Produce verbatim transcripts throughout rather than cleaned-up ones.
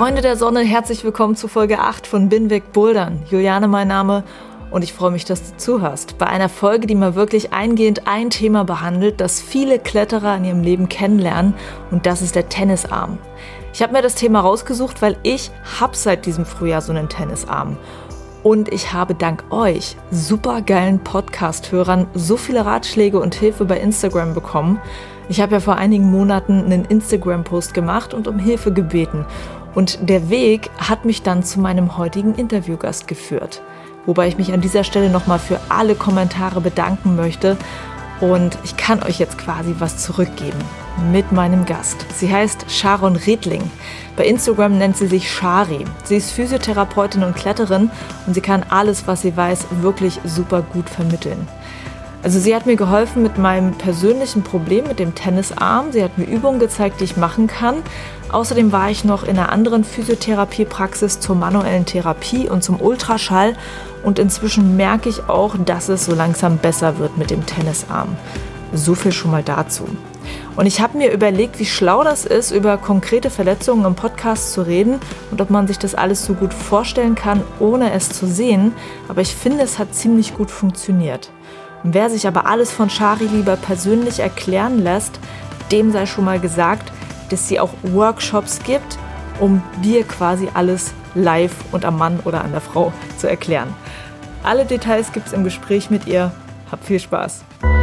Freunde der Sonne, herzlich willkommen zu Folge acht von Bin weg Bouldern. Juliane mein Name und ich freue mich, dass du zuhörst. Bei einer Folge, die mal wirklich eingehend ein Thema behandelt, das viele Kletterer in ihrem Leben kennenlernen, und das ist der Tennisarm. Ich habe mir das Thema rausgesucht, weil ich habe seit diesem Frühjahr so einen Tennisarm. Und ich habe dank euch super geilen Podcast-Hörern so viele Ratschläge und Hilfe bei Instagram bekommen. Ich habe ja vor einigen Monaten einen Instagram-Post gemacht und um Hilfe gebeten. Und der Weg hat mich dann zu meinem heutigen Interviewgast geführt. Wobei ich mich an dieser Stelle nochmal für alle Kommentare bedanken möchte. Und ich kann euch jetzt quasi was zurückgeben mit meinem Gast. Sie heißt Sharon Redling. Bei Instagram nennt sie sich Shari. Sie ist Physiotherapeutin und Kletterin und sie kann alles, was sie weiß, wirklich super gut vermitteln. Also sie hat mir geholfen mit meinem persönlichen Problem mit dem Tennisarm. Sie hat mir Übungen gezeigt, die ich machen kann. Außerdem war ich noch in einer anderen Physiotherapiepraxis zur manuellen Therapie und zum Ultraschall. Und inzwischen merke ich auch, dass es so langsam besser wird mit dem Tennisarm. So viel schon mal dazu. Und ich habe mir überlegt, wie schlau das ist, über konkrete Verletzungen im Podcast zu reden und ob man sich das alles so gut vorstellen kann, ohne es zu sehen. Aber ich finde, es hat ziemlich gut funktioniert. Und wer sich aber alles von Shari lieber persönlich erklären lässt, dem sei schon mal gesagt, dass sie auch Workshops gibt, um dir quasi alles live und am Mann oder an der Frau zu erklären. Alle Details gibt es im Gespräch mit ihr. Hab viel Spaß!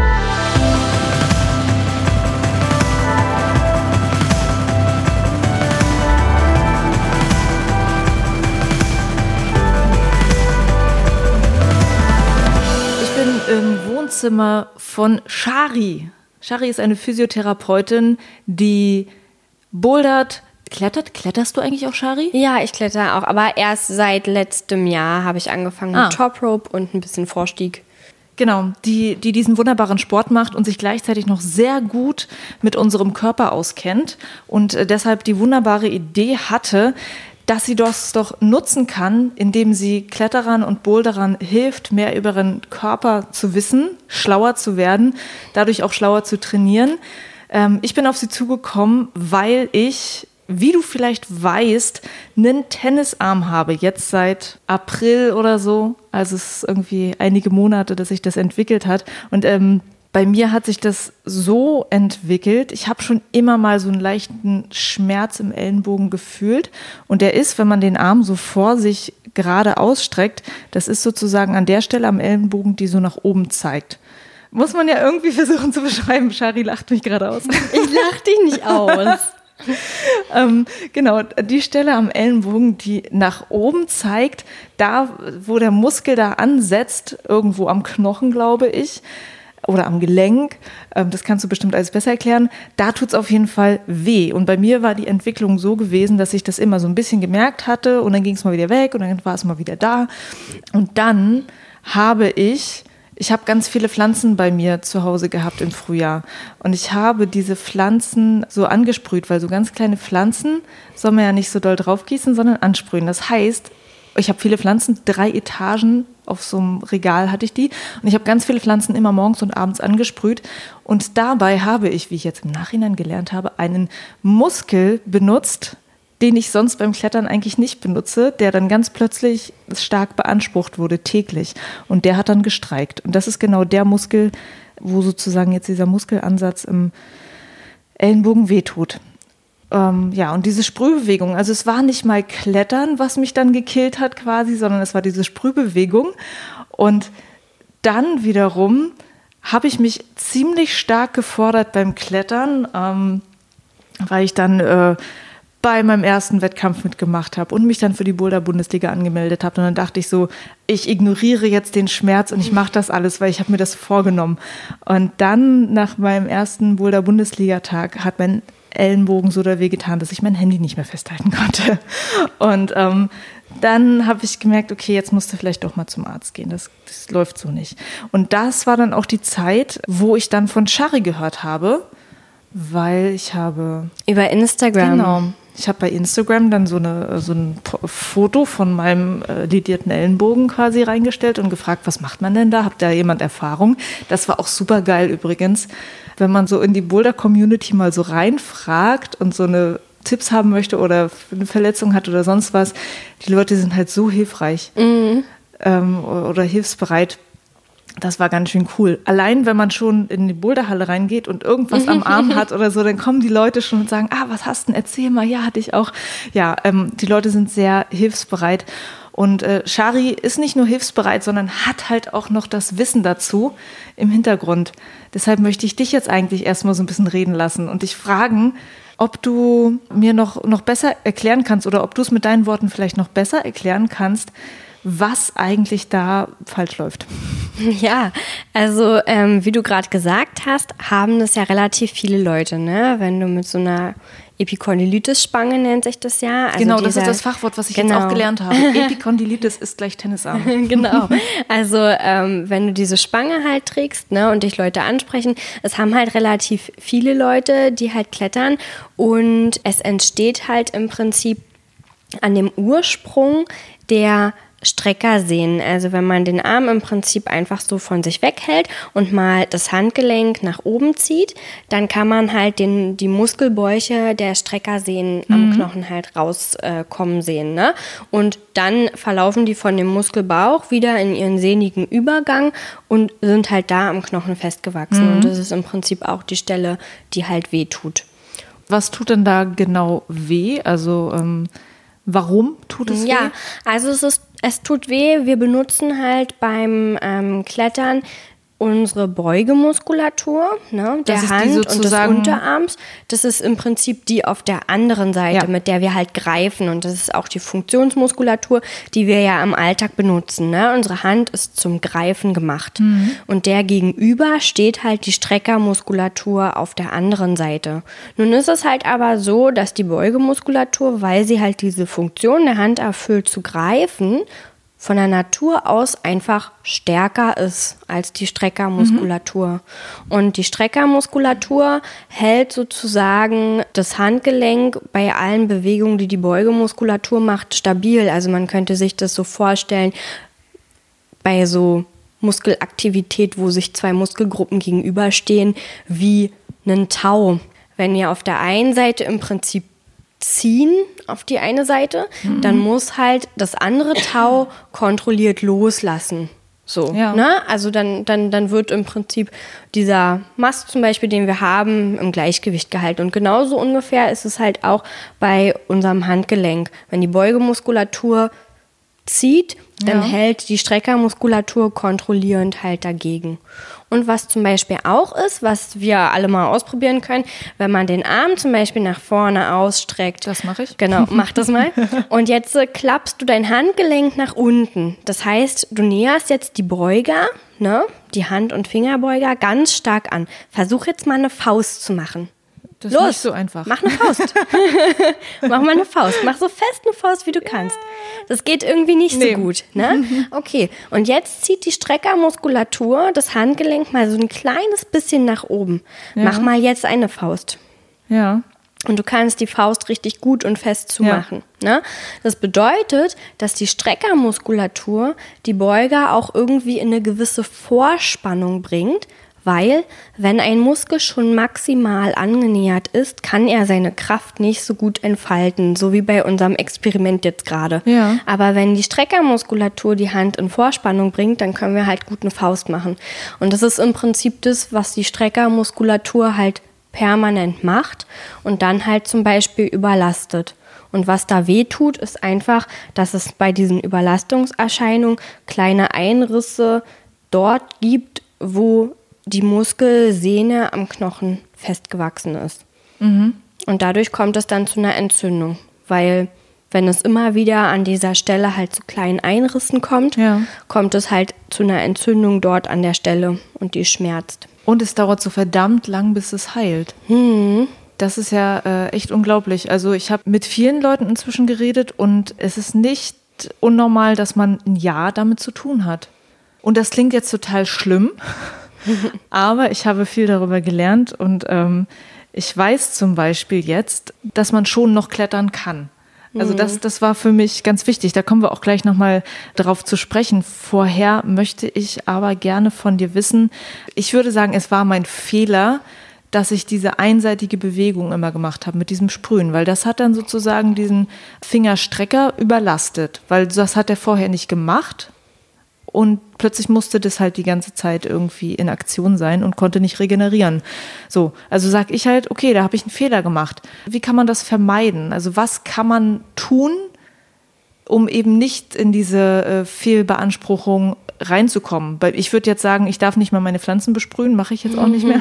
Im Wohnzimmer von Shari. Shari ist eine Physiotherapeutin, die bouldert. Klettert? Kletterst du eigentlich auch, Shari? Ja, ich kletter auch, aber erst seit letztem Jahr habe ich angefangen ah. mit Top Rope und ein bisschen Vorstieg. Genau, die, die diesen wunderbaren Sport macht und sich gleichzeitig noch sehr gut mit unserem Körper auskennt und deshalb die wunderbare Idee hatte, dass sie das doch nutzen kann, indem sie Kletterern und Boulderern hilft, mehr über ihren Körper zu wissen, schlauer zu werden, dadurch auch schlauer zu trainieren. Ähm, ich bin auf sie zugekommen, weil ich, wie du vielleicht weißt, einen Tennisarm habe, jetzt seit April oder so. Also es ist irgendwie einige Monate, dass sich das entwickelt hat. Und ähm, bei mir hat sich das so entwickelt, ich habe schon immer mal so einen leichten Schmerz im Ellenbogen gefühlt. Und der ist, wenn man den Arm so vor sich gerade ausstreckt, das ist sozusagen an der Stelle am Ellenbogen, die so nach oben zeigt. Muss man ja irgendwie versuchen zu beschreiben. Shari lacht mich gerade aus. Ich lach dich nicht aus. ähm, genau, die Stelle am Ellenbogen, die nach oben zeigt, da, wo der Muskel da ansetzt, irgendwo am Knochen, glaube ich, oder am Gelenk, das kannst du bestimmt alles besser erklären, da tut es auf jeden Fall weh. Und bei mir war die Entwicklung so gewesen, dass ich das immer so ein bisschen gemerkt hatte und dann ging es mal wieder weg und dann war es mal wieder da. Und dann habe ich, ich habe ganz viele Pflanzen bei mir zu Hause gehabt im Frühjahr und ich habe diese Pflanzen so angesprüht, weil so ganz kleine Pflanzen soll man ja nicht so doll draufgießen, sondern ansprühen. Das heißt, ich habe viele Pflanzen, drei Etagen auf so einem Regal hatte ich die und ich habe ganz viele Pflanzen immer morgens und abends angesprüht und dabei habe ich, wie ich jetzt im Nachhinein gelernt habe, einen Muskel benutzt, den ich sonst beim Klettern eigentlich nicht benutze, der dann ganz plötzlich stark beansprucht wurde, täglich, und der hat dann gestreikt und das ist genau der Muskel, wo sozusagen jetzt dieser Muskelansatz im Ellenbogen wehtut. Ähm, ja, und diese Sprühbewegung, also es war nicht mal Klettern, was mich dann gekillt hat quasi, sondern es war diese Sprühbewegung. Und dann wiederum habe ich mich ziemlich stark gefordert beim Klettern, ähm, weil ich dann äh, bei meinem ersten Wettkampf mitgemacht habe und mich dann für die Boulder-Bundesliga angemeldet habe. Und dann dachte ich so, ich ignoriere jetzt den Schmerz und ich mache das alles, weil ich habe mir das vorgenommen. Und dann nach meinem ersten Boulder-Bundesliga-Tag hat mein Ellenbogen so doll wehgetan, dass ich mein Handy nicht mehr festhalten konnte. Und ähm, dann habe ich gemerkt, okay, jetzt musst du vielleicht doch mal zum Arzt gehen. Das, das läuft so nicht. Und das war dann auch die Zeit, wo ich dann von Shari gehört habe, weil ich habe... Über Instagram. Genau. Ich habe bei Instagram dann so, eine, so ein Foto von meinem äh, lidierten Ellenbogen quasi reingestellt und gefragt, was macht man denn da? Habt da jemand Erfahrung? Das war auch super geil übrigens, wenn man so in die Boulder-Community mal so reinfragt und so eine Tipps haben möchte oder eine Verletzung hat oder sonst was, die Leute sind halt so hilfreich mhm. ähm, oder hilfsbereit. Das war ganz schön cool. Allein, wenn man schon in die Boulderhalle reingeht und irgendwas am Arm hat oder so, dann kommen die Leute schon und sagen, ah, was hast du denn? Erzähl mal. Ja, hatte ich auch. Ja, ähm, die Leute sind sehr hilfsbereit. Und äh, Shari ist nicht nur hilfsbereit, sondern hat halt auch noch das Wissen dazu im Hintergrund. Deshalb möchte ich dich jetzt eigentlich erstmal so ein bisschen reden lassen und dich fragen, ob du mir noch, noch besser erklären kannst oder ob du es mit deinen Worten vielleicht noch besser erklären kannst, was eigentlich da falsch läuft. Ja, also ähm, wie du gerade gesagt hast, haben das ja relativ viele Leute, ne? Wenn du mit so einer Epikondylitis-Spange nennt sich das ja. Also genau, dieser, das ist das Fachwort, was ich genau. jetzt auch gelernt habe. Epikondylitis ist gleich Tennisarm. Genau. Also ähm, wenn du diese Spange halt trägst, ne, und dich Leute ansprechen, es haben halt relativ viele Leute, die halt klettern und es entsteht halt im Prinzip an dem Ursprung der Streckersehnen, also wenn man den Arm im Prinzip einfach so von sich weghält und mal das Handgelenk nach oben zieht, dann kann man halt den, die Muskelbäuche der Streckersehnen mhm. am Knochen halt rauskommen äh, sehen, ne? Und dann verlaufen die von dem Muskelbauch wieder in ihren sehnigen Übergang und sind halt da am Knochen festgewachsen. Mhm. Und das ist im Prinzip auch die Stelle, die halt weh tut. Was tut denn da genau weh? Also ähm warum tut es weh? Ja, also es ist, es tut weh. Wir benutzen halt beim ähm, Klettern unsere Beugemuskulatur, ne, der Hand und des Unterarms. Das ist im Prinzip die auf der anderen Seite, ja. mit der wir halt greifen. Und das ist auch die Funktionsmuskulatur, die wir ja im Alltag benutzen. Ne? Unsere Hand ist zum Greifen gemacht. Mhm. Und der gegenüber steht halt die Streckermuskulatur auf der anderen Seite. Nun ist es halt aber so, dass die Beugemuskulatur, weil sie halt diese Funktion der Hand erfüllt zu greifen, von der Natur aus einfach stärker ist als die Streckermuskulatur. Mhm. Und die Streckermuskulatur hält sozusagen das Handgelenk bei allen Bewegungen, die die Beugemuskulatur macht, stabil. Also man könnte sich das so vorstellen, bei so Muskelaktivität, wo sich zwei Muskelgruppen gegenüberstehen, wie einen Tau. Wenn ihr auf der einen Seite im Prinzip ziehen auf die eine Seite, mhm. dann muss halt das andere Tau kontrolliert loslassen. So, ja. ne? Also dann, dann, dann wird im Prinzip dieser Mast zum Beispiel, den wir haben, im Gleichgewicht gehalten. Und genauso ungefähr ist es halt auch bei unserem Handgelenk. Wenn die Beugemuskulatur zieht, dann ja. hält die Streckermuskulatur kontrollierend halt dagegen. Und was zum Beispiel auch ist, was wir alle mal ausprobieren können, wenn man den Arm zum Beispiel nach vorne ausstreckt. Das mache ich. Genau, mach das mal. Und jetzt äh, klappst du dein Handgelenk nach unten. Das heißt, du näherst jetzt die Beuger, ne, die Hand- und Fingerbeuger ganz stark an. Versuch jetzt mal eine Faust zu machen. Das Los, ist nicht so einfach. Mach eine Faust. Mach mal eine Faust. Mach so fest eine Faust, wie du kannst. Das geht irgendwie nicht nee. so gut. Ne? Okay, und jetzt zieht die Streckermuskulatur das Handgelenk mal so ein kleines bisschen nach oben. Ja. Mach mal jetzt eine Faust. Ja. Und du kannst die Faust richtig gut und fest zumachen. Ja. Ne? Das bedeutet, dass die Streckermuskulatur die Beuger auch irgendwie in eine gewisse Vorspannung bringt, weil, wenn ein Muskel schon maximal angenähert ist, kann er seine Kraft nicht so gut entfalten, so wie bei unserem Experiment jetzt gerade. Ja. Aber wenn die Streckermuskulatur die Hand in Vorspannung bringt, dann können wir halt gut eine Faust machen. Und das ist im Prinzip das, was die Streckermuskulatur halt permanent macht und dann halt zum Beispiel überlastet. Und was da weh tut, ist einfach, dass es bei diesen Überlastungserscheinungen kleine Einrisse dort gibt, wo die Muskelsehne am Knochen festgewachsen ist. Mhm. Und dadurch kommt es dann zu einer Entzündung, weil wenn es immer wieder an dieser Stelle halt zu kleinen Einrissen kommt, ja. kommt es halt zu einer Entzündung dort an der Stelle und die schmerzt. Und es dauert so verdammt lang, bis es heilt. Mhm. Das ist ja äh, echt unglaublich. Also ich habe mit vielen Leuten inzwischen geredet und es ist nicht unnormal, dass man ein Jahr damit zu tun hat. Und das klingt jetzt total schlimm, aber ich habe viel darüber gelernt und ähm, ich weiß zum Beispiel jetzt, dass man schon noch klettern kann. Also das, das war für mich ganz wichtig. Da kommen wir auch gleich nochmal drauf zu sprechen. Vorher möchte ich aber gerne von dir wissen, ich würde sagen, es war mein Fehler, dass ich diese einseitige Bewegung immer gemacht habe mit diesem Sprühen, weil das hat dann sozusagen diesen Fingerstrecker überlastet, weil das hat er vorher nicht gemacht und plötzlich musste das halt die ganze Zeit irgendwie in Aktion sein und konnte nicht regenerieren. So, also sag ich halt, okay, da habe ich einen Fehler gemacht. Wie kann man das vermeiden? Also was kann man tun, um eben nicht in diese äh, Fehlbeanspruchung reinzukommen? Weil ich würde jetzt sagen, ich darf nicht mal meine Pflanzen besprühen, mache ich jetzt auch nicht mehr.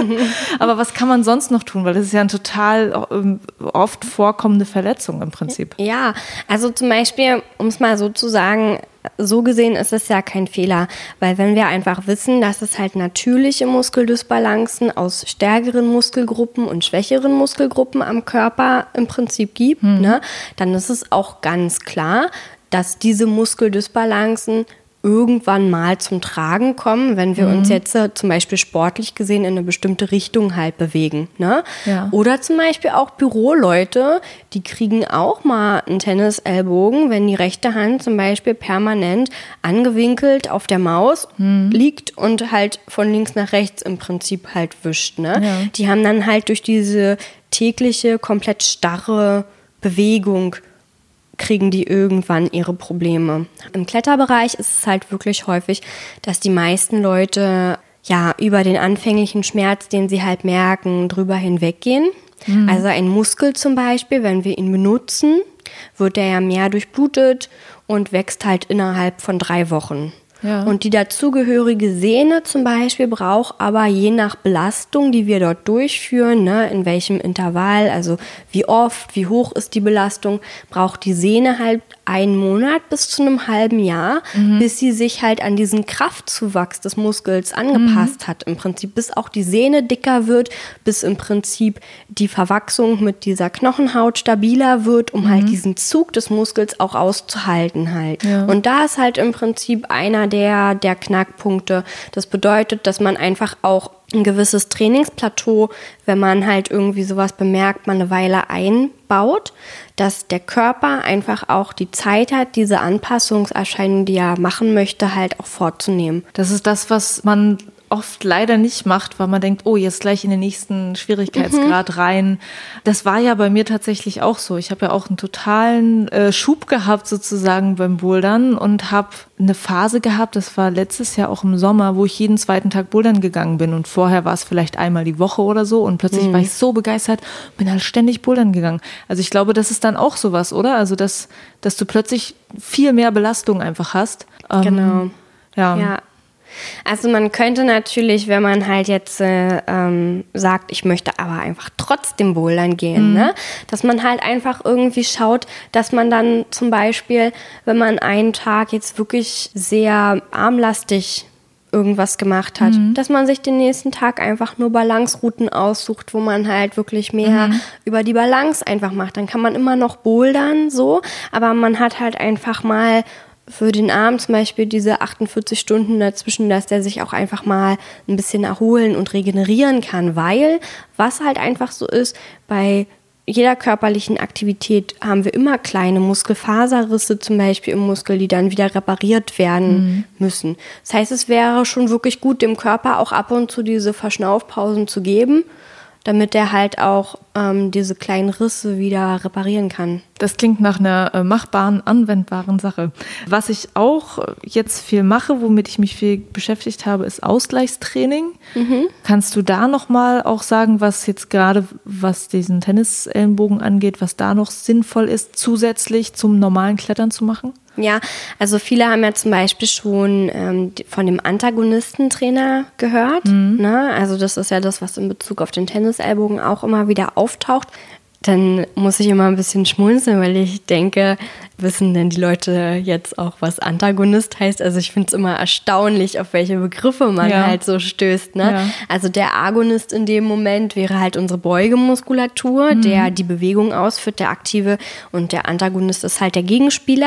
Aber was kann man sonst noch tun? Weil das ist ja eine total ähm, oft vorkommende Verletzung im Prinzip. Ja, also zum Beispiel, um es mal so zu sagen, so gesehen ist es ja kein Fehler, weil wenn wir einfach wissen, dass es halt natürliche Muskeldysbalancen aus stärkeren Muskelgruppen und schwächeren Muskelgruppen am Körper im Prinzip gibt, hm. ne, dann ist es auch ganz klar, dass diese Muskeldysbalancen irgendwann mal zum Tragen kommen, wenn wir mhm. uns jetzt äh, zum Beispiel sportlich gesehen in eine bestimmte Richtung halt bewegen. Ne? Ja. Oder zum Beispiel auch Büroleute, die kriegen auch mal einen Tennisellbogen, wenn die rechte Hand zum Beispiel permanent angewinkelt auf der Maus mhm. liegt und halt von links nach rechts im Prinzip halt wischt. Ne? Ja. Die haben dann halt durch diese tägliche, komplett starre Bewegung kriegen die irgendwann ihre Probleme. Im Kletterbereich ist es halt wirklich häufig, dass die meisten Leute ja über den anfänglichen Schmerz, den sie halt merken, drüber hinweggehen. Mhm. Also ein Muskel zum Beispiel, wenn wir ihn benutzen, wird der ja mehr durchblutet und wächst halt innerhalb von drei Wochen. Ja. Und die dazugehörige Sehne zum Beispiel braucht aber je nach Belastung, die wir dort durchführen, ne, in welchem Intervall, also wie oft, wie hoch ist die Belastung, braucht die Sehne halt einen Monat bis zu einem halben Jahr, mhm. bis sie sich halt an diesen Kraftzuwachs des Muskels angepasst mhm. hat. Im Prinzip, bis auch die Sehne dicker wird, bis im Prinzip die Verwachsung mit dieser Knochenhaut stabiler wird, um mhm. halt diesen Zug des Muskels auch auszuhalten halt. Ja. Und da ist halt im Prinzip einer der, der Knackpunkte. Das bedeutet, dass man einfach auch ein gewisses Trainingsplateau, wenn man halt irgendwie sowas bemerkt, man eine Weile einbaut, dass der Körper einfach auch die Zeit hat, diese Anpassungserscheinungen, die er machen möchte, halt auch vorzunehmen. Das ist das, was man oft leider nicht macht, weil man denkt, oh, jetzt gleich in den nächsten Schwierigkeitsgrad mhm. rein. Das war ja bei mir tatsächlich auch so. Ich habe ja auch einen totalen äh, Schub gehabt sozusagen beim Bouldern und habe eine Phase gehabt, das war letztes Jahr auch im Sommer, wo ich jeden zweiten Tag bouldern gegangen bin und vorher war es vielleicht einmal die Woche oder so und plötzlich mhm. war ich so begeistert, bin halt ständig bouldern gegangen. Also ich glaube, das ist dann auch sowas, oder? Also dass, dass du plötzlich viel mehr Belastung einfach hast. Ähm, genau. Ja. ja. Also man könnte natürlich, wenn man halt jetzt äh, ähm, sagt, ich möchte aber einfach trotzdem bouldern gehen, mhm. ne? Dass man halt einfach irgendwie schaut, dass man dann zum Beispiel, wenn man einen Tag jetzt wirklich sehr armlastig irgendwas gemacht hat, mhm. dass man sich den nächsten Tag einfach nur Balancerouten aussucht, wo man halt wirklich mehr mhm. über die Balance einfach macht. Dann kann man immer noch bouldern, so, aber man hat halt einfach mal für den Arm zum Beispiel diese achtundvierzig Stunden dazwischen, dass der sich auch einfach mal ein bisschen erholen und regenerieren kann, weil was halt einfach so ist, bei jeder körperlichen Aktivität haben wir immer kleine Muskelfaserrisse zum Beispiel im Muskel, die dann wieder repariert werden mhm. müssen. Das heißt, es wäre schon wirklich gut, dem Körper auch ab und zu diese Verschnaufpausen zu geben, damit der halt auch ähm, diese kleinen Risse wieder reparieren kann. Das klingt nach einer äh, machbaren, anwendbaren Sache. Was ich auch jetzt viel mache, womit ich mich viel beschäftigt habe, ist Ausgleichstraining. Mhm. Kannst du da nochmal auch sagen, was jetzt gerade, was diesen Tennisellenbogen angeht, was da noch sinnvoll ist, zusätzlich zum normalen Klettern zu machen? Ja, also viele haben ja zum Beispiel schon ähm, von dem Antagonistentrainer gehört. Mhm. Ne? Also das ist ja das, was in Bezug auf den Tennisellbogen auch immer wieder auftaucht. Dann muss ich immer ein bisschen schmunzeln, weil ich denke, wissen denn die Leute jetzt auch, was Antagonist heißt? Also ich finde es immer erstaunlich, auf welche Begriffe man ja. halt so stößt. Ne? Ja. Also der Agonist in dem Moment wäre halt unsere Beugemuskulatur, mhm. der die Bewegung ausführt, der Aktive. Und der Antagonist ist halt der Gegenspieler.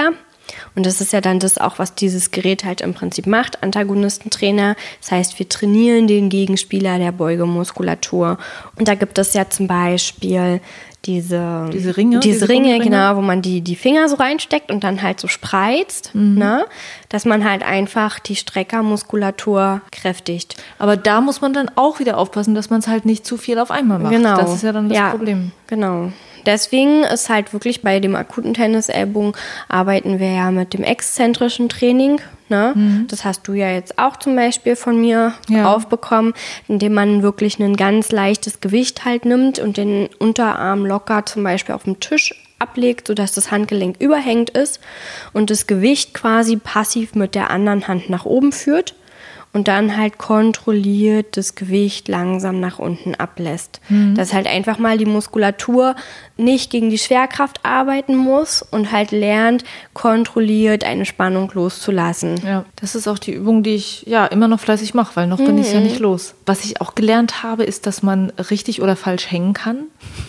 Und das ist ja dann das auch, was dieses Gerät halt im Prinzip macht, Antagonistentrainer. Das heißt, wir trainieren den Gegenspieler der Beugemuskulatur. Und da gibt es ja zum Beispiel diese, diese Ringe, diese, diese Ringe, genau, wo man die, die Finger so reinsteckt und dann halt so spreizt, mhm. ne? Dass man halt einfach die Streckermuskulatur kräftigt. Aber da muss man dann auch wieder aufpassen, dass man es halt nicht zu viel auf einmal macht. Genau. Das ist ja dann das ja, Problem. Genau. Deswegen ist halt wirklich bei dem akuten Tennisellbogen arbeiten wir ja mit dem exzentrischen Training. Ne? Mhm. Das hast du ja jetzt auch zum Beispiel von mir ja. aufbekommen, indem man wirklich ein ganz leichtes Gewicht halt nimmt und den Unterarm locker zum Beispiel auf dem Tisch ablegt, sodass das Handgelenk überhängt ist und das Gewicht quasi passiv mit der anderen Hand nach oben führt. Und dann halt kontrolliert das Gewicht langsam nach unten ablässt. Mhm. Dass halt einfach mal die Muskulatur nicht gegen die Schwerkraft arbeiten muss und halt lernt, kontrolliert eine Spannung loszulassen. Ja, das ist auch die Übung, die ich ja immer noch fleißig mache, weil noch mhm. bin ich ja nicht los. Was ich auch gelernt habe, ist, dass man richtig oder falsch hängen kann.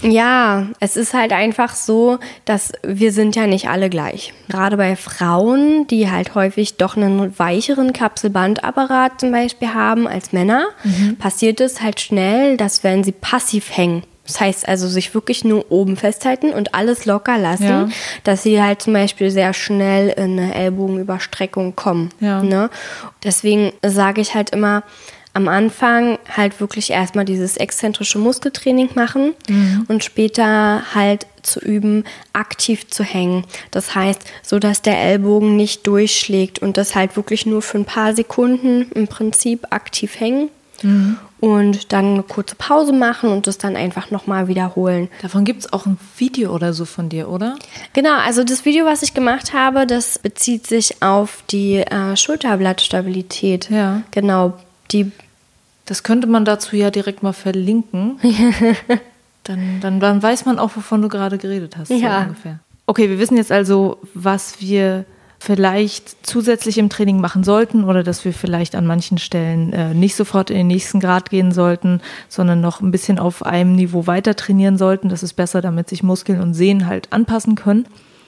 Ja, es ist halt einfach so, dass wir sind ja nicht alle gleich. Gerade bei Frauen, die halt häufig doch einen weicheren Kapselbandapparat zum Beispiel haben als Männer, mhm. passiert es halt schnell, dass wenn sie passiv hängen, das heißt also sich wirklich nur oben festhalten und alles locker lassen, ja. dass sie halt zum Beispiel sehr schnell in eine Ellbogenüberstreckung kommen. Ja. Ne? Deswegen sage ich halt immer, am Anfang halt wirklich erstmal dieses exzentrische Muskeltraining machen mhm. und später halt zu üben, aktiv zu hängen. Das heißt, so dass der Ellbogen nicht durchschlägt und das halt wirklich nur für ein paar Sekunden im Prinzip aktiv hängen. Mhm. Und dann eine kurze Pause machen und das dann einfach nochmal wiederholen. Davon gibt es auch ein Video oder so von dir, oder? Genau, also das Video, was ich gemacht habe, das bezieht sich auf die äh, Schulterblattstabilität. Ja. Genau, die... Das könnte man dazu ja direkt mal verlinken. dann, dann, dann weiß man auch, wovon du gerade geredet hast. Ja. So ungefähr. Okay, wir wissen jetzt also, was wir vielleicht zusätzlich im Training machen sollten oder dass wir vielleicht an manchen Stellen äh, nicht sofort in den nächsten Grad gehen sollten, sondern noch ein bisschen auf einem Niveau weiter trainieren sollten. Das ist besser, damit sich Muskeln und Sehnen halt anpassen können.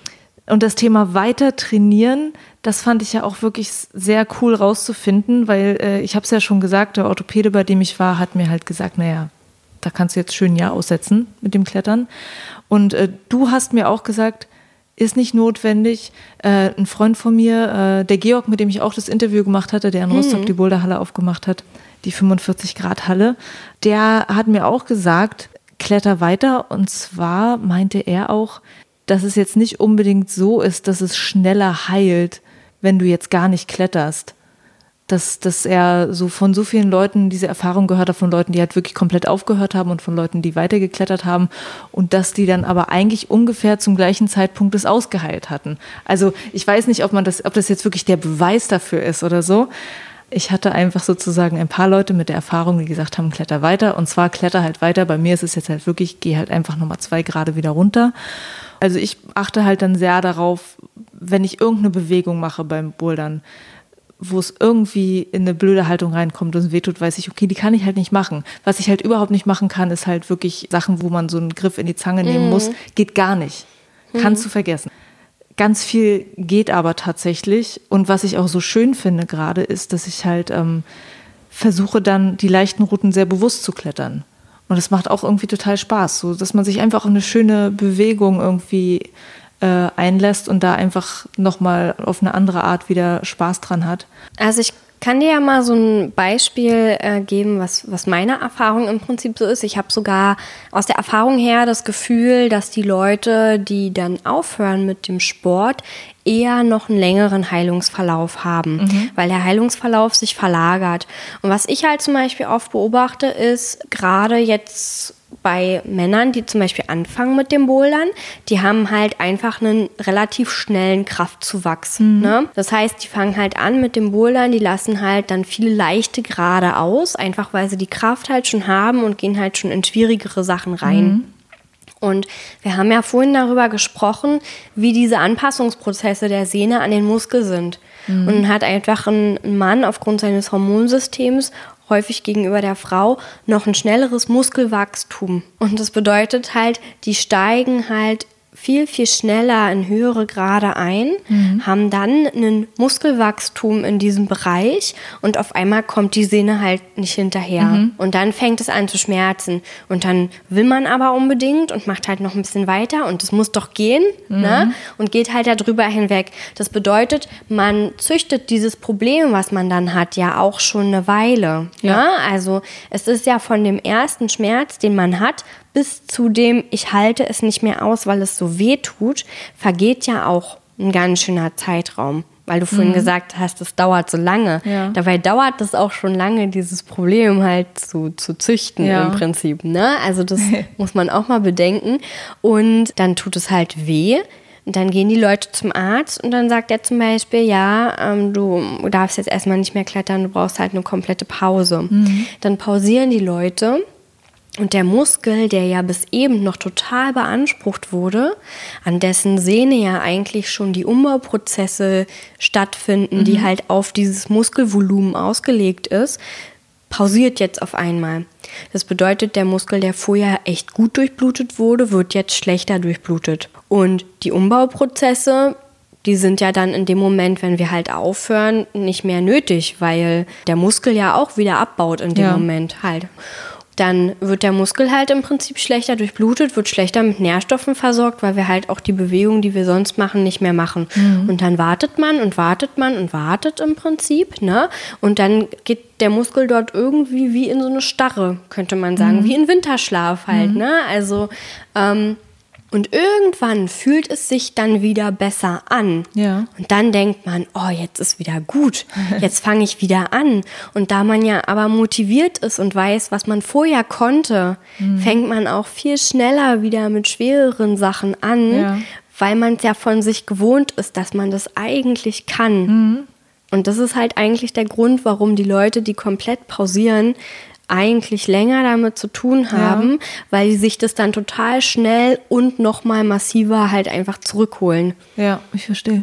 Und das Thema weiter trainieren, das fand ich ja auch wirklich sehr cool rauszufinden, weil äh, ich habe es ja schon gesagt, der Orthopäde, bei dem ich war, hat mir halt gesagt, naja, da kannst du jetzt schön ein Jahr aussetzen mit dem Klettern. Und äh, du hast mir auch gesagt, ist nicht notwendig. Äh, ein Freund von mir, äh, der Georg, mit dem ich auch das Interview gemacht hatte, der in Rostock mhm. die Boulderhalle aufgemacht hat, die fünfundvierzig Grad Halle, der hat mir auch gesagt, kletter weiter. Und zwar meinte er auch, dass es jetzt nicht unbedingt so ist, dass es schneller heilt, wenn du jetzt gar nicht kletterst. Dass, dass er so von so vielen Leuten diese Erfahrung gehört hat, von Leuten, die halt wirklich komplett aufgehört haben und von Leuten, die weitergeklettert haben und dass die dann aber eigentlich ungefähr zum gleichen Zeitpunkt es ausgeheilt hatten. Also ich weiß nicht, ob man das, ob das jetzt wirklich der Beweis dafür ist oder so. Ich hatte einfach sozusagen ein paar Leute mit der Erfahrung, die gesagt haben, kletter weiter. Und zwar kletter halt weiter. Bei mir ist es jetzt halt wirklich, geh halt einfach nochmal zwei Grade wieder runter. Also ich achte halt dann sehr darauf, wenn ich irgendeine Bewegung mache beim Bouldern, wo es irgendwie in eine blöde Haltung reinkommt und es wehtut, weiß ich, okay, die kann ich halt nicht machen. Was ich halt überhaupt nicht machen kann, ist halt wirklich Sachen, wo man so einen Griff in die Zange nehmen mhm. muss. Geht gar nicht. Mhm. Kannst du vergessen. Ganz viel geht aber tatsächlich. Und was ich auch so schön finde gerade, ist, dass ich halt ähm, versuche dann, die leichten Routen sehr bewusst zu klettern. Und das macht auch irgendwie total Spaß, so dass man sich einfach eine schöne Bewegung irgendwie äh, einlässt und da einfach nochmal auf eine andere Art wieder Spaß dran hat. Also ich kann dir ja mal so ein Beispiel äh, geben, was, was meine Erfahrung im Prinzip so ist. Ich habe sogar aus der Erfahrung her das Gefühl, dass die Leute, die dann aufhören mit dem Sport, eher noch einen längeren Heilungsverlauf haben, mhm. weil der Heilungsverlauf sich verlagert. Und was ich halt zum Beispiel oft beobachte, ist gerade jetzt bei Männern, die zum Beispiel anfangen mit dem Bouldern, die haben halt einfach einen relativ schnellen Kraftzuwachs. Mhm. Ne? Das heißt, die fangen halt an mit dem Bouldern, die lassen halt dann viele leichte Grade aus, einfach weil sie die Kraft halt schon haben und gehen halt schon in schwierigere Sachen rein. Mhm. Und wir haben ja vorhin darüber gesprochen, wie diese Anpassungsprozesse der Sehne an den Muskel sind. Mhm. Und dann hat einfach ein Mann aufgrund seines Hormonsystems häufig gegenüber der Frau noch ein schnelleres Muskelwachstum. Und das bedeutet halt, die steigen halt viel, viel schneller in höhere Grade ein, mhm. haben dann ein Muskelwachstum in diesem Bereich und auf einmal kommt die Sehne halt nicht hinterher. Mhm. Und dann fängt es an zu schmerzen. Und dann will man aber unbedingt und macht halt noch ein bisschen weiter und es muss doch gehen, mhm. ne? Und geht halt darüber hinweg. Das bedeutet, man züchtet dieses Problem, was man dann hat, ja auch schon eine Weile. Ja. Ne? Also es ist ja von dem ersten Schmerz, den man hat, bis zu dem, ich halte es nicht mehr aus, weil es so weh tut, vergeht ja auch ein ganz schöner Zeitraum. Weil du vorhin mhm. gesagt hast, es dauert so lange. Ja. Dabei dauert es auch schon lange, dieses Problem halt zu, zu züchten ja. im Prinzip. Ne? Also das muss man auch mal bedenken. Und dann tut es halt weh. Und dann gehen die Leute zum Arzt und dann sagt er zum Beispiel, ja, ähm, du darfst jetzt erstmal nicht mehr klettern, du brauchst halt eine komplette Pause. Mhm. Dann pausieren die Leute. Und der Muskel, der ja bis eben noch total beansprucht wurde, an dessen Sehne ja eigentlich schon die Umbauprozesse stattfinden, mhm. die halt auf dieses Muskelvolumen ausgelegt ist, pausiert jetzt auf einmal. Das bedeutet, der Muskel, der vorher echt gut durchblutet wurde, wird jetzt schlechter durchblutet. Und die Umbauprozesse, die sind ja dann in dem Moment, wenn wir halt aufhören, nicht mehr nötig, weil der Muskel ja auch wieder abbaut in dem ja. Moment halt. Dann wird der Muskel halt im Prinzip schlechter durchblutet, wird schlechter mit Nährstoffen versorgt, weil wir halt auch die Bewegungen, die wir sonst machen, nicht mehr machen. Mhm. Und dann wartet man und wartet man und wartet im Prinzip, ne? Und dann geht der Muskel dort irgendwie wie in so eine Starre, könnte man sagen, mhm. wie in Winterschlaf halt, mhm. ne? Also, ähm, und irgendwann fühlt es sich dann wieder besser an. Ja. Und dann denkt man, oh, jetzt ist wieder gut. Jetzt fange ich wieder an. Und da man ja aber motiviert ist und weiß, was man vorher konnte, mhm. fängt man auch viel schneller wieder mit schwereren Sachen an, ja. weil man es ja von sich gewohnt ist, dass man das eigentlich kann. Mhm. Und das ist halt eigentlich der Grund, warum die Leute, die komplett pausieren, eigentlich länger damit zu tun haben, ja. weil die sich das dann total schnell und noch mal massiver halt einfach zurückholen. Ja, ich verstehe.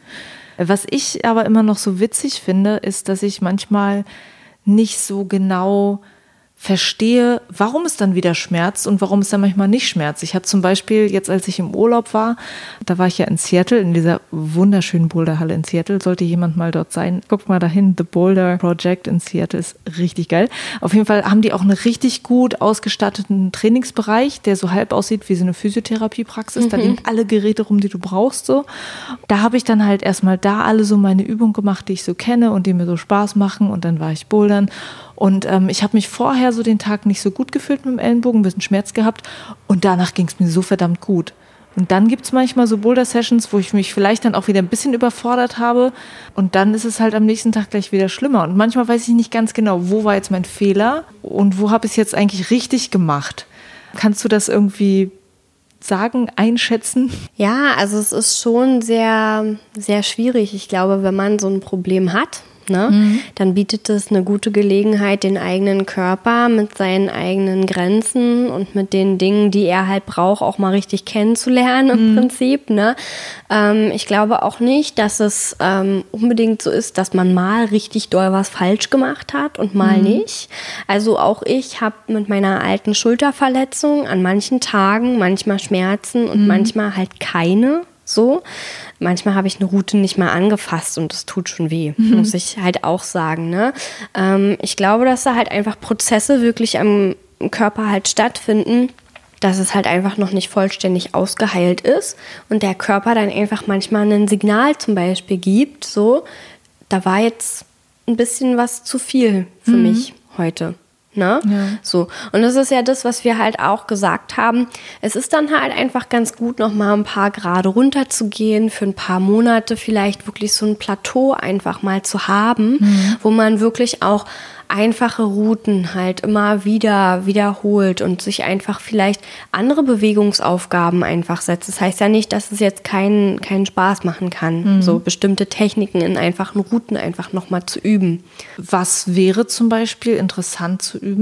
Was ich aber immer noch so witzig finde, ist, dass ich manchmal nicht so genau verstehe, warum es dann wieder schmerzt und warum es dann manchmal nicht schmerzt. Ich hatte zum Beispiel jetzt, als ich im Urlaub war, da war ich ja in Seattle, in dieser wunderschönen Boulderhalle in Seattle. Sollte jemand mal dort sein, guckt mal dahin. The Boulder Project in Seattle ist richtig geil. Auf jeden Fall haben die auch einen richtig gut ausgestatteten Trainingsbereich, der so halb aussieht wie so eine Physiotherapiepraxis. Mhm. Da liegen alle Geräte rum, die du brauchst. So. Da habe ich dann halt erstmal da alle so meine Übungen gemacht, die ich so kenne und die mir so Spaß machen. Und dann war ich bouldern. Und ähm, ich habe mich vorher so den Tag nicht so gut gefühlt mit dem Ellenbogen, ein bisschen Schmerz gehabt. Und danach ging es mir so verdammt gut. Und dann gibt es manchmal so Boulder-Sessions, wo ich mich vielleicht dann auch wieder ein bisschen überfordert habe. Und dann ist es halt am nächsten Tag gleich wieder schlimmer. Und manchmal weiß ich nicht ganz genau, wo war jetzt mein Fehler und wo habe ich es jetzt eigentlich richtig gemacht. Kannst du das irgendwie sagen, einschätzen? Ja, also es ist schon sehr, sehr schwierig. Ich glaube, wenn man so ein Problem hat, Ne? Mhm. dann bietet es eine gute Gelegenheit, den eigenen Körper mit seinen eigenen Grenzen und mit den Dingen, die er halt braucht, auch mal richtig kennenzulernen im mhm. Prinzip. Ne? Ähm, ich glaube auch nicht, dass es ähm, unbedingt so ist, dass man mal richtig doll was falsch gemacht hat und mal mhm. nicht. Also auch ich habe mit meiner alten Schulterverletzung an manchen Tagen manchmal Schmerzen und mhm. manchmal halt keine. So. Manchmal habe ich eine Route nicht mal angefasst und das tut schon weh, mhm. muss ich halt auch sagen. Ne? Ähm, ich glaube, dass da halt einfach Prozesse wirklich am Körper halt stattfinden, dass es halt einfach noch nicht vollständig ausgeheilt ist und der Körper dann einfach manchmal ein Signal zum Beispiel gibt, so, da war jetzt ein bisschen was zu viel für mhm. mich heute. Ne? Ja. So. Und das ist ja das, was wir halt auch gesagt haben. Es ist dann halt einfach ganz gut, noch mal ein paar Grade runter zu gehen, für ein paar Monate vielleicht wirklich so ein Plateau einfach mal zu haben, mhm. wo man wirklich auch einfache Routen halt immer wieder wiederholt und sich einfach vielleicht andere Bewegungsaufgaben einfach setzt. Das heißt ja nicht, dass es jetzt keinen, keinen Spaß machen kann, mhm. so bestimmte Techniken in einfachen Routen einfach nochmal zu üben. Was wäre zum Beispiel interessant zu üben?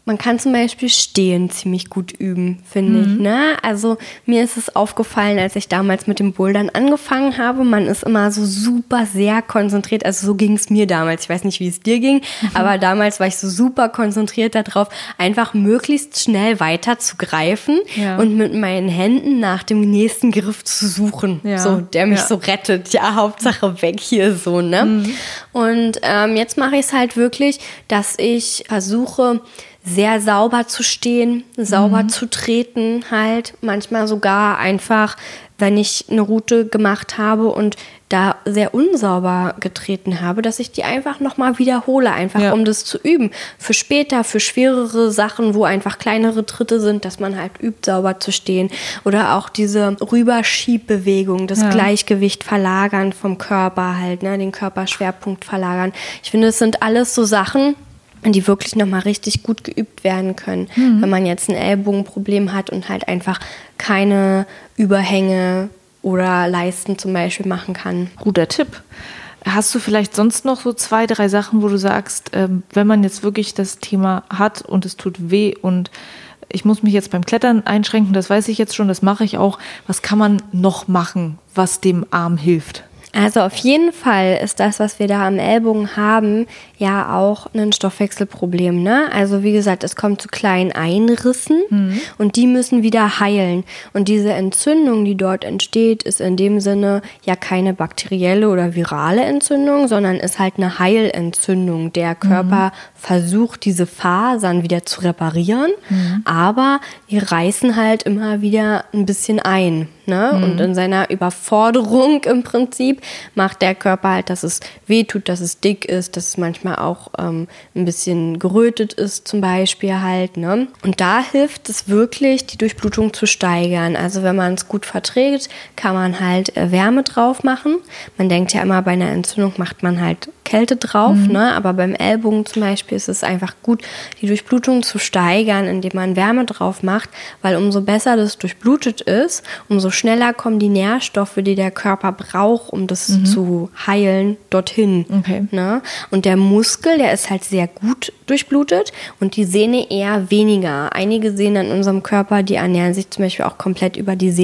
Man kann zum Beispiel Stehen ziemlich gut üben, finde mhm. ich. Ne? Also mir ist es aufgefallen, als ich damals mit dem Bouldern angefangen habe, man ist immer so super sehr konzentriert. Also so ging es mir damals. Ich weiß nicht, wie es dir ging, mhm. aber damals war ich so super konzentriert darauf, einfach möglichst schnell weiter zu greifen ja. und mit meinen Händen nach dem nächsten Griff zu suchen, ja. so, der mich ja. so rettet. Ja, Hauptsache weg hier so. Ne? Mhm. Und ähm, jetzt mache ich es halt wirklich, dass ich versuche, sehr sauber zu stehen, sauber mhm. zu treten halt. Manchmal sogar einfach, wenn ich eine Route gemacht habe und da sehr unsauber getreten habe, dass ich die einfach nochmal wiederhole, einfach ja. um das zu üben. Für später, für schwerere Sachen, wo einfach kleinere Tritte sind, dass man halt übt, sauber zu stehen. Oder auch diese Rüberschiebbewegung, das ja. Gleichgewicht verlagern vom Körper halt, ne, den Körperschwerpunkt verlagern. Ich finde, es sind alles so Sachen, die wirklich nochmal richtig gut geübt werden können, mhm. wenn man jetzt ein Ellbogenproblem hat und halt einfach keine Überhänge oder Leisten zum Beispiel machen kann. Guter Tipp. Hast du vielleicht sonst noch so zwei, drei Sachen, wo du sagst, ähm, wenn man jetzt wirklich das Thema hat und es tut weh und ich muss mich jetzt beim Klettern einschränken, das weiß ich jetzt schon, das mache ich auch. Was kann man noch machen, was dem Arm hilft? Also auf jeden Fall ist das, was wir da am Ellbogen haben, ja auch ein Stoffwechselproblem. Ne? Also wie gesagt, es kommt zu kleinen Einrissen mhm. und die müssen wieder heilen. Und diese Entzündung, die dort entsteht, ist in dem Sinne ja keine bakterielle oder virale Entzündung, sondern ist halt eine Heilentzündung. Der Körper mhm. versucht, diese Fasern wieder zu reparieren, mhm. aber die reißen halt immer wieder ein bisschen ein. Ne? Mhm. Und in seiner Überforderung im Prinzip macht der Körper halt, dass es weh tut, dass es dick ist, dass es manchmal auch ähm, ein bisschen gerötet ist zum Beispiel halt. Ne? Und da hilft es wirklich, die Durchblutung zu steigern. Also wenn man es gut verträgt, kann man halt äh, Wärme drauf machen. Man denkt ja immer, bei einer Entzündung macht man halt Kälte drauf, mhm. ne? Aber beim Ellbogen zum Beispiel ist es einfach gut, die Durchblutung zu steigern, indem man Wärme drauf macht, weil umso besser das durchblutet ist, umso schneller kommen die Nährstoffe, die der Körper braucht, um das mhm. zu heilen, dorthin. Okay. Ne? Und der Muskel, der ist halt sehr gut durchblutet und die Sehne eher weniger. Einige Sehnen in unserem Körper, die ernähren sich zum Beispiel auch komplett über die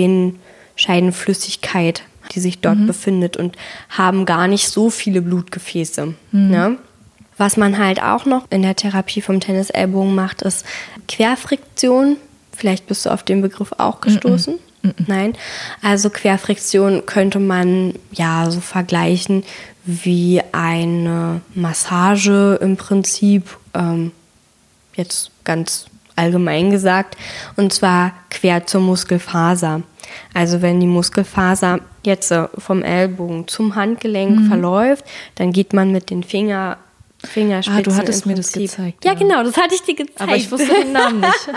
Sehnenscheidenflüssigkeit, die sich dort mhm. befindet und haben gar nicht so viele Blutgefäße. Mhm. Ne? Was man halt auch noch in der Therapie vom Tennisellbogen macht, ist Querfriktion. Vielleicht bist du auf den Begriff auch gestoßen. Mhm. Mhm. Nein, also Querfriktion könnte man ja so vergleichen wie eine Massage im Prinzip, ähm, jetzt ganz allgemein gesagt, und zwar quer zur Muskelfaser. Also wenn die Muskelfaser jetzt vom Ellbogen zum Handgelenk mhm. verläuft, dann geht man mit den Fingern Fingerspitzen. Ah, du hattest mir das gezeigt. Ja, ja, genau, das hatte ich dir gezeigt. Aber ich wusste den Namen nicht.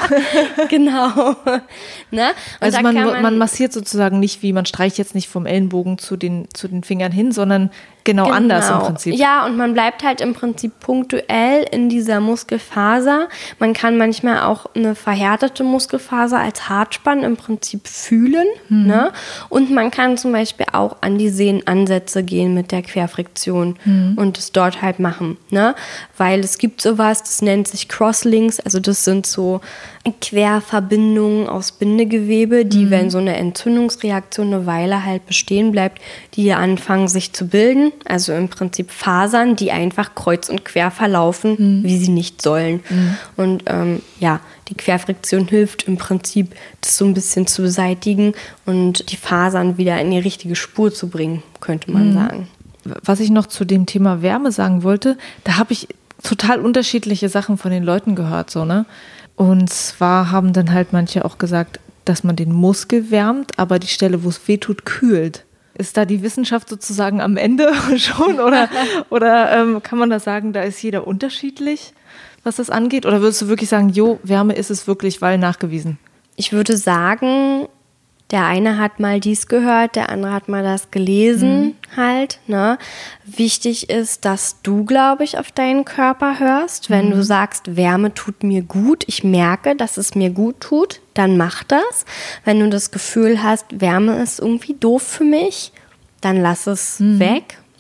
Genau. Ne? Also man, man, man massiert sozusagen nicht, wie man streicht jetzt nicht vom Ellenbogen zu den, zu den Fingern hin, sondern genau, genau anders im Prinzip. Ja, und man bleibt halt im Prinzip punktuell in dieser Muskelfaser. Man kann manchmal auch eine verhärtete Muskelfaser als Hartspann im Prinzip fühlen. Mhm. Ne? Und man kann zum Beispiel auch an die Sehnenansätze gehen mit der Querfriktion mhm. und es dort halt machen. Ne? Weil es gibt sowas, das nennt sich Crosslinks, also das sind so Querverbindungen aus Bindegewebe, die, mhm. wenn so eine Entzündungsreaktion eine Weile halt bestehen bleibt, die anfangen sich zu bilden. Also im Prinzip Fasern, die einfach kreuz und quer verlaufen, mhm. wie sie nicht sollen. Mhm. Und ähm, ja, die Querfriktion hilft im Prinzip, das so ein bisschen zu beseitigen und die Fasern wieder in die richtige Spur zu bringen, könnte man mhm. sagen. Was ich noch zu dem Thema Wärme sagen wollte, da habe ich total unterschiedliche Sachen von den Leuten gehört, so, ne? Und zwar haben dann halt manche auch gesagt, dass man den Muskel wärmt, aber die Stelle, wo es weh tut, kühlt. Ist da die Wissenschaft sozusagen am Ende schon? Oder, oder ähm, kann man da sagen, da ist jeder unterschiedlich, was das angeht? Oder würdest du wirklich sagen, jo, Wärme ist es wirklich, weil nachgewiesen? Ich würde sagen, der eine hat mal dies gehört, der andere hat mal das gelesen mhm. halt. Ne? Wichtig ist, dass du, glaube ich, auf deinen Körper hörst. Wenn mhm. du sagst, Wärme tut mir gut, ich merke, dass es mir gut tut, dann mach das. Wenn du das Gefühl hast, Wärme ist irgendwie doof für mich, dann lass es mhm. weg.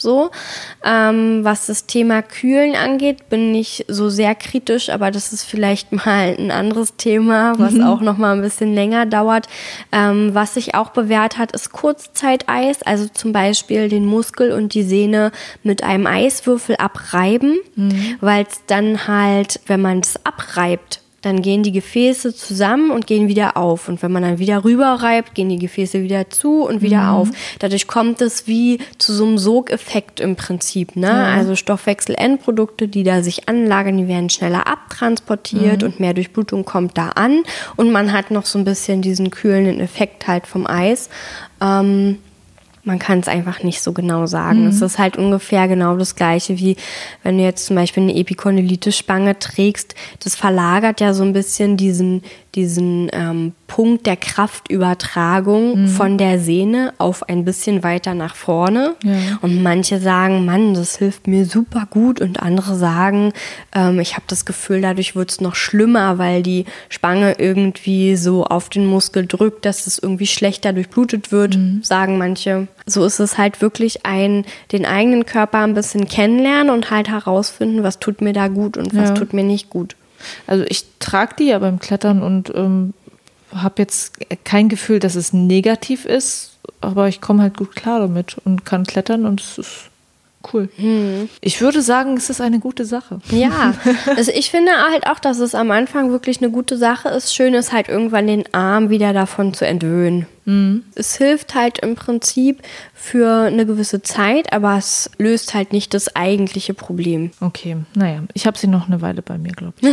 So, ähm, was das Thema Kühlen angeht, bin ich so sehr kritisch, aber das ist vielleicht mal ein anderes Thema, was mhm. auch noch mal ein bisschen länger dauert. Ähm, was sich auch bewährt hat, ist Kurzzeiteis, also zum Beispiel den Muskel und die Sehne mit einem Eiswürfel abreiben, mhm. weil es dann halt, wenn man es abreibt, dann gehen die Gefäße zusammen und gehen wieder auf. Und wenn man dann wieder rüberreibt, gehen die Gefäße wieder zu und wieder mhm. auf. Dadurch kommt es wie zu so einem Sogeffekt im Prinzip. Ne? Ja. Also Stoffwechselendprodukte, die da sich anlagern, die werden schneller abtransportiert mhm. und mehr Durchblutung kommt da an. Und man hat noch so ein bisschen diesen kühlenden Effekt halt vom Eis. Ähm, Man kann es einfach nicht so genau sagen. Mhm. Es ist halt ungefähr genau das Gleiche, wie wenn du jetzt zum Beispiel eine Epikondylitis-Spange trägst. Das verlagert ja so ein bisschen diesen, diesen ähm, Punkt der Kraftübertragung mhm. von der Sehne auf ein bisschen weiter nach vorne. Ja. Und manche sagen, Mann, das hilft mir super gut. Und andere sagen, ähm, ich habe das Gefühl, dadurch wird es noch schlimmer, weil die Spange irgendwie so auf den Muskel drückt, dass es irgendwie schlechter durchblutet wird, mhm. sagen manche. So ist es halt wirklich ein, den eigenen Körper ein bisschen kennenlernen und halt herausfinden, was tut mir da gut und was ja. tut mir nicht gut. Also ich trage die ja beim Klettern und ähm, habe jetzt kein Gefühl, dass es negativ ist, aber ich komme halt gut klar damit und kann klettern und es ist cool. Hm. Ich würde sagen, es ist eine gute Sache. Ja, also ich finde halt auch, dass es am Anfang wirklich eine gute Sache ist. Schön ist halt irgendwann den Arm wieder davon zu entwöhnen. Mhm. Es hilft halt im Prinzip für eine gewisse Zeit, aber es löst halt nicht das eigentliche Problem. Okay, naja, ich habe sie noch eine Weile bei mir, glaube ich.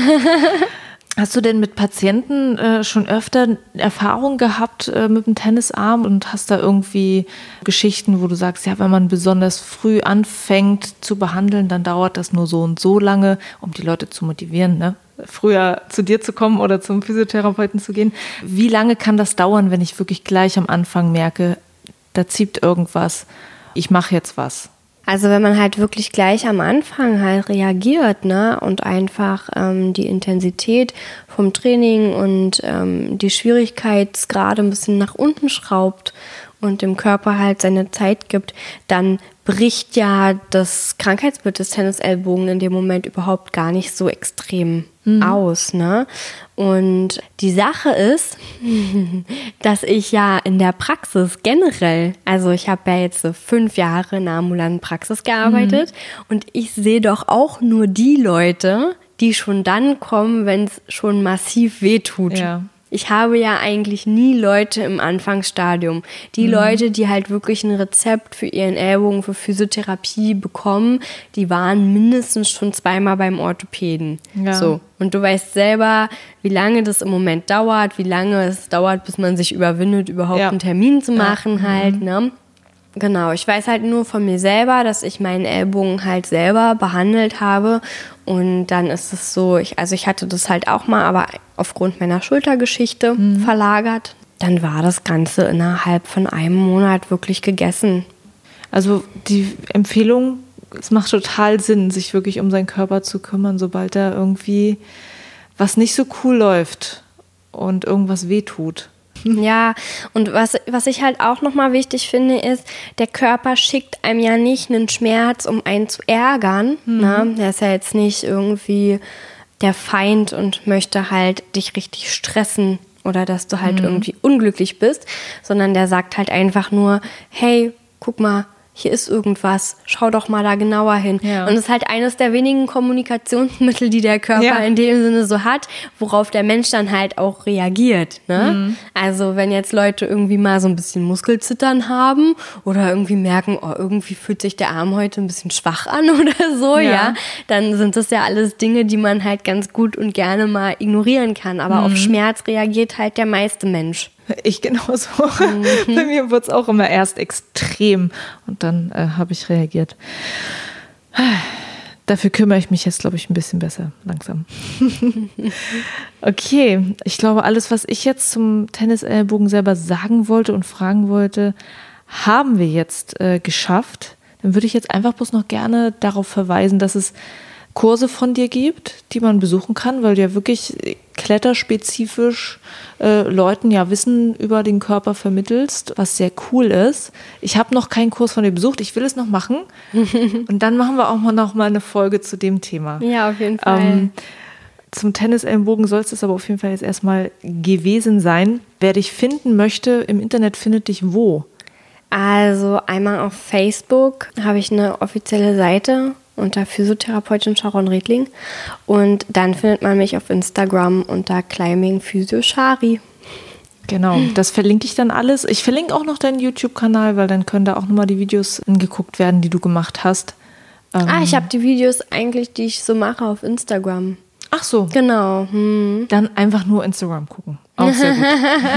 Hast du denn mit Patienten äh, schon öfter Erfahrung gehabt äh, mit dem Tennisarm und hast da irgendwie Geschichten, wo du sagst, ja, wenn man besonders früh anfängt zu behandeln, dann dauert das nur so und so lange, um die Leute zu motivieren, ne? Früher zu dir zu kommen oder zum Physiotherapeuten zu gehen. Wie lange kann das dauern, wenn ich wirklich gleich am Anfang merke, da zieht irgendwas, ich mache jetzt was? Also wenn man halt wirklich gleich am Anfang halt reagiert, ne, und einfach ähm, die Intensität vom Training und ähm, die Schwierigkeitsgrade ein bisschen nach unten schraubt und dem Körper halt seine Zeit gibt, dann bricht ja das Krankheitsbild des Tennisellbogen in dem Moment überhaupt gar nicht so extrem mhm. aus, ne? Und die Sache ist, dass ich ja in der Praxis generell, also ich habe ja jetzt so fünf Jahre in der ambulanten Praxis gearbeitet mhm. und ich sehe doch auch nur die Leute, die schon dann kommen, wenn es schon massiv wehtut. Ja. Ich habe ja eigentlich nie Leute im Anfangsstadium. Die mhm. Leute, die halt wirklich ein Rezept für ihren Ellbogen, für Physiotherapie bekommen, die waren mindestens schon zweimal beim Orthopäden. Ja. So. Und du weißt selber, wie lange das im Moment dauert, wie lange es dauert, bis man sich überwindet, überhaupt ja. einen Termin zu machen ja. halt, ne? Genau, ich weiß halt nur von mir selber, dass ich meinen Ellbogen halt selber behandelt habe und dann ist es so, ich, also ich hatte das halt auch mal, aber aufgrund meiner Schultergeschichte mhm. verlagert. Dann war das Ganze innerhalb von einem Monat wirklich gegessen. Also die Empfehlung, es macht total Sinn, sich wirklich um seinen Körper zu kümmern, sobald da irgendwie was nicht so cool läuft und irgendwas wehtut. Ja, und was, was ich halt auch nochmal wichtig finde, ist, der Körper schickt einem ja nicht einen Schmerz, um einen zu ärgern. Mhm. Ne? Der ist ja jetzt nicht irgendwie der Feind und möchte halt dich richtig stressen oder dass du halt mhm. irgendwie unglücklich bist, sondern der sagt halt einfach nur, hey, guck mal, hier ist irgendwas, schau doch mal da genauer hin. Ja. Und es ist halt eines der wenigen Kommunikationsmittel, die der Körper ja. in dem Sinne so hat, worauf der Mensch dann halt auch reagiert. Ne? Mhm. Also wenn jetzt Leute irgendwie mal so ein bisschen Muskelzittern haben oder irgendwie merken, oh, irgendwie fühlt sich der Arm heute ein bisschen schwach an oder so, ja, ja dann sind das ja alles Dinge, die man halt ganz gut und gerne mal ignorieren kann. Aber mhm. auf Schmerz reagiert halt der meiste Mensch. Ich genauso. Mhm. Bei mir wurde es auch immer erst extrem und dann äh, habe ich reagiert. Dafür kümmere ich mich jetzt, glaube ich, ein bisschen besser, langsam. Okay, ich glaube, alles, was ich jetzt zum Tennisellbogen selber sagen wollte und fragen wollte, haben wir jetzt äh, geschafft. Dann würde ich jetzt einfach bloß noch gerne darauf verweisen, dass es Kurse von dir gibt, die man besuchen kann, weil du ja wirklich kletterspezifisch äh, Leuten ja Wissen über den Körper vermittelst, was sehr cool ist. Ich habe noch keinen Kurs von dir besucht, ich will es noch machen und dann machen wir auch mal noch mal eine Folge zu dem Thema. Ja, auf jeden Fall. Ähm, zum Tennisellenbogen soll es aber auf jeden Fall jetzt erstmal gewesen sein. Wer dich finden möchte im Internet, findet dich wo? Also einmal auf Facebook habe ich eine offizielle Seite unter Physiotherapeutin Sharon Redling und dann findet man mich auf Instagram unter Climbing Physio Shari. Genau, das verlinke ich dann alles. Ich verlinke auch noch deinen YouTube-Kanal, weil dann können da auch nochmal die Videos angeguckt werden, die du gemacht hast. Ähm ah, ich habe die Videos eigentlich, die ich so mache, auf Instagram. Ach so. Genau. Hm. Dann einfach nur Instagram gucken. Auch sehr gut.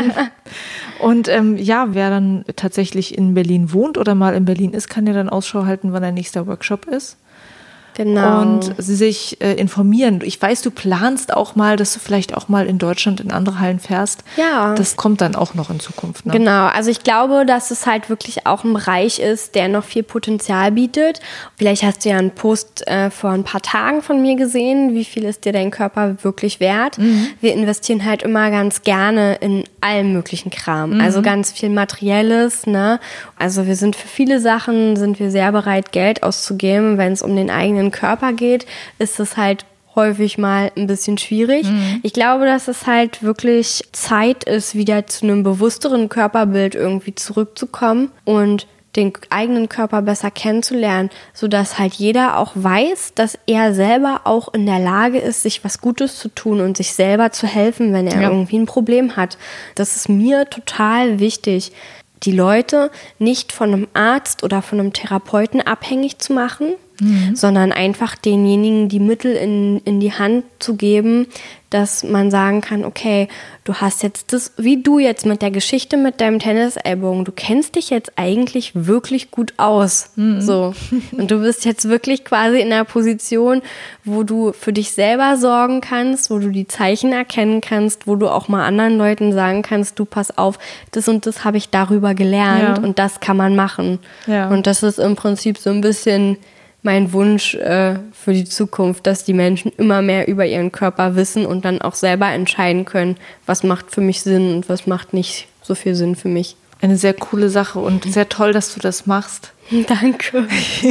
Und ähm, ja, wer dann tatsächlich in Berlin wohnt oder mal in Berlin ist, kann ja dann Ausschau halten, wann der nächste Workshop ist. Genau. Und sich äh, informieren. Ich weiß, du planst auch mal, dass du vielleicht auch mal in Deutschland in andere Hallen fährst. Ja. Das kommt dann auch noch in Zukunft. Ne? Genau. Also ich glaube, dass es halt wirklich auch ein Bereich ist, der noch viel Potenzial bietet. Vielleicht hast du ja einen Post äh, vor ein paar Tagen von mir gesehen. Wie viel ist dir dein Körper wirklich wert? Mhm. Wir investieren halt immer ganz gerne in allen möglichen Kram. Mhm. Also ganz viel Materielles. Ne? Also wir sind für viele Sachen sind wir sehr bereit, Geld auszugeben, wenn es um den eigenen Körper geht, ist es halt häufig mal ein bisschen schwierig. Mhm. Ich glaube, dass es halt wirklich Zeit ist, wieder zu einem bewussteren Körperbild irgendwie zurückzukommen und den eigenen Körper besser kennenzulernen, sodass halt jeder auch weiß, dass er selber auch in der Lage ist, sich was Gutes zu tun und sich selber zu helfen, wenn er ja. irgendwie ein Problem hat. Das ist mir total wichtig, die Leute nicht von einem Arzt oder von einem Therapeuten abhängig zu machen, mhm. sondern einfach denjenigen die Mittel in, in die Hand zu geben, dass man sagen kann, okay, du hast jetzt das, wie du jetzt mit der Geschichte mit deinem Tennisellbogen, du kennst dich jetzt eigentlich wirklich gut aus. Mhm. So. Und du bist jetzt wirklich quasi in einer Position, wo du für dich selber sorgen kannst, wo du die Zeichen erkennen kannst, wo du auch mal anderen Leuten sagen kannst, du pass auf, das und das habe ich darüber gelernt ja. und das kann man machen. Ja. Und das ist im Prinzip so ein bisschen mein Wunsch äh, für die Zukunft, dass die Menschen immer mehr über ihren Körper wissen und dann auch selber entscheiden können, was macht für mich Sinn und was macht nicht so viel Sinn für mich. Eine sehr coole Sache und sehr toll, dass du das machst. Danke.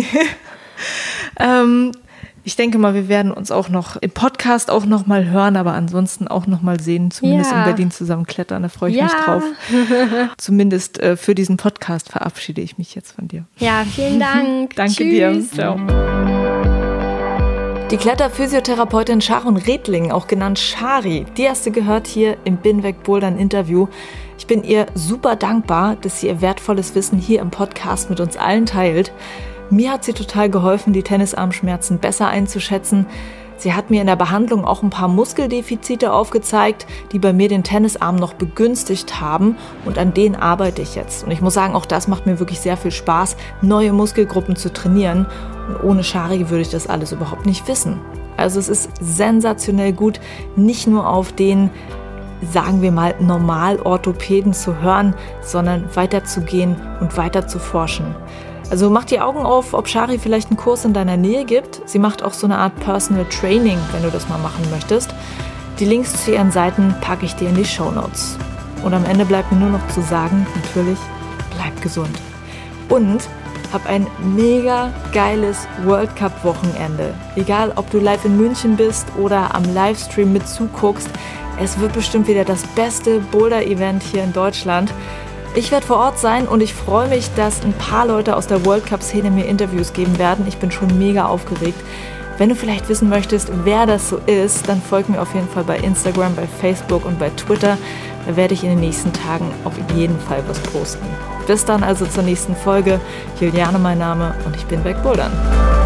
ähm, ich denke mal, wir werden uns auch noch im Podcast auch noch mal hören, aber ansonsten auch noch mal sehen, zumindest ja. in Berlin zusammen klettern, da freue ich ja. mich drauf. Zumindest äh, für diesen Podcast verabschiede ich mich jetzt von dir. Ja, vielen Dank. Danke Tschüss. dir. Ciao. Die Kletterphysiotherapeutin Sharon Redling, auch genannt Shari, die hast du gehört hier im Binweg Bouldern Interview. Ich bin ihr super dankbar, dass sie ihr wertvolles Wissen hier im Podcast mit uns allen teilt. Mir hat sie total geholfen, die Tennisarmschmerzen besser einzuschätzen. Sie hat mir in der Behandlung auch ein paar Muskeldefizite aufgezeigt, die bei mir den Tennisarm noch begünstigt haben und an denen arbeite ich jetzt. Und ich muss sagen, auch das macht mir wirklich sehr viel Spaß, neue Muskelgruppen zu trainieren. Und ohne Shari würde ich das alles überhaupt nicht wissen. Also es ist sensationell gut, nicht nur auf den, sagen wir mal, Normalorthopäden zu hören, sondern weiterzugehen und weiter zu forschen. Also mach die Augen auf, ob Shari vielleicht einen Kurs in deiner Nähe gibt. Sie macht auch so eine Art Personal Training, wenn du das mal machen möchtest. Die Links zu ihren Seiten packe ich dir in die Shownotes. Und am Ende bleibt mir nur noch zu sagen, natürlich, bleib gesund. Und hab ein mega geiles World Cup Wochenende. Egal, ob du live in München bist oder am Livestream mit zuguckst, es wird bestimmt wieder das beste Boulder-Event hier in Deutschland. Ich werde vor Ort sein und ich freue mich, dass ein paar Leute aus der World Cup-Szene mir Interviews geben werden. Ich bin schon mega aufgeregt. Wenn du vielleicht wissen möchtest, wer das so ist, dann folg mir auf jeden Fall bei Instagram, bei Facebook und bei Twitter. Da werde ich in den nächsten Tagen auf jeden Fall was posten. Bis dann also zur nächsten Folge. Juliane mein Name und ich bin weg bouldern.